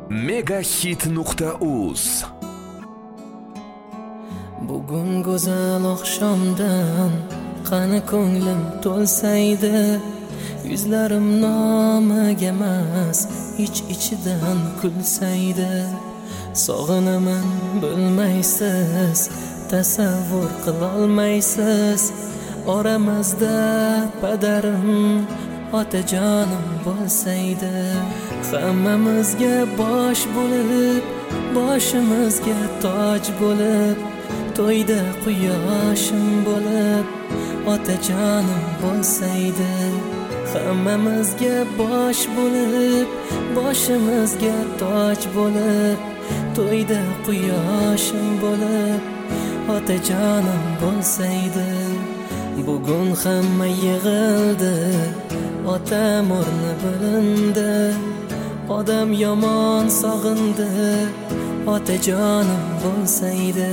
megahit.uz. Bugun go'zal oqshomdan qani ko'nglim to'lsaydi, yuzlarim nomiga emas, ichidan kulsaydi. Sog'inaman bilmaysiz, tasavvur qilolmaysiz, oramizda padarim, otajonim bo'lsaydi. Hammamizga bosh bo'lib, boshimizga toj bo'lib, to'yda quyoshim bo'lib, otajonim bo'lsaydi. Hammamizga bosh bo'lib, boshimizga toj bo'lib, to'yda quyoshim bo'lib, otajonim bo'lsaydi. Bugun hamma yig'ildi, otam o'rni bilindi, odam yomon sog'indi, otajonim bo'lsaydi.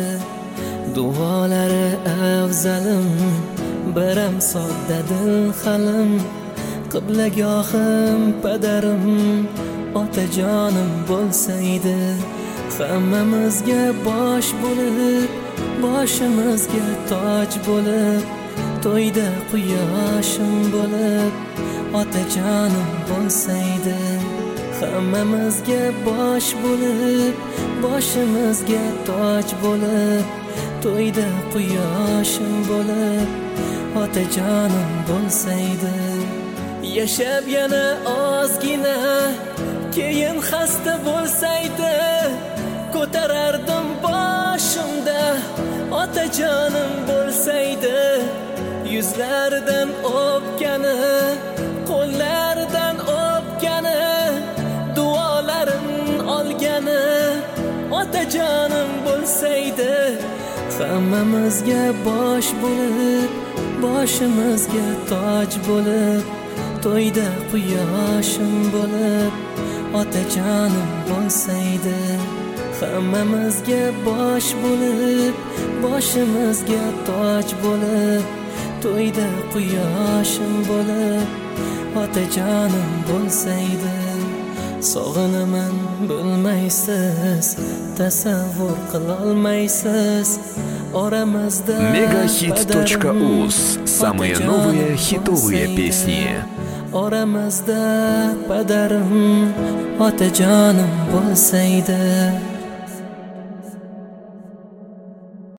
Duolari afzalim, biram sodda dil halim, qiblagohim padarim, otajonim bo'lsaydi. Hammamizga bosh bo'lib, boshimizga toj bo'lib, to'yda quyoshim bo'lib, otajonim bo'lsaydi. Hammamizga bosh bo'lib, boshimizga toj bo'lib, to'yda quyoshim bo'lib, otajonim bo'lsaydi. Yashab yana ozgina, keyin xasta bo'lsaydi, ko'tarardim boshimda, otajonim bo'lsaydi. Yuzlaridan o'pgani, qo'llaridan o'pgani, duolarim olgani, otajonim bo'lsaydi. Hammamizga bosh bo'lib, boshimizga toj bo'lib, to'yda quyoshim bo'lib, otajonim bo'lsaydi. Hammamizga bosh bo'lib, boshimizga toj bo'lib, to'yda quyoshim bo'lib, otajonim bo'lsaydi. Sog'inaman bilmaysiz, tasavvur qilolmaysiz, oramizda megahit.uz. Самые новые хитовые песни. Oramizda padarim, otajonim bo'lsaydi.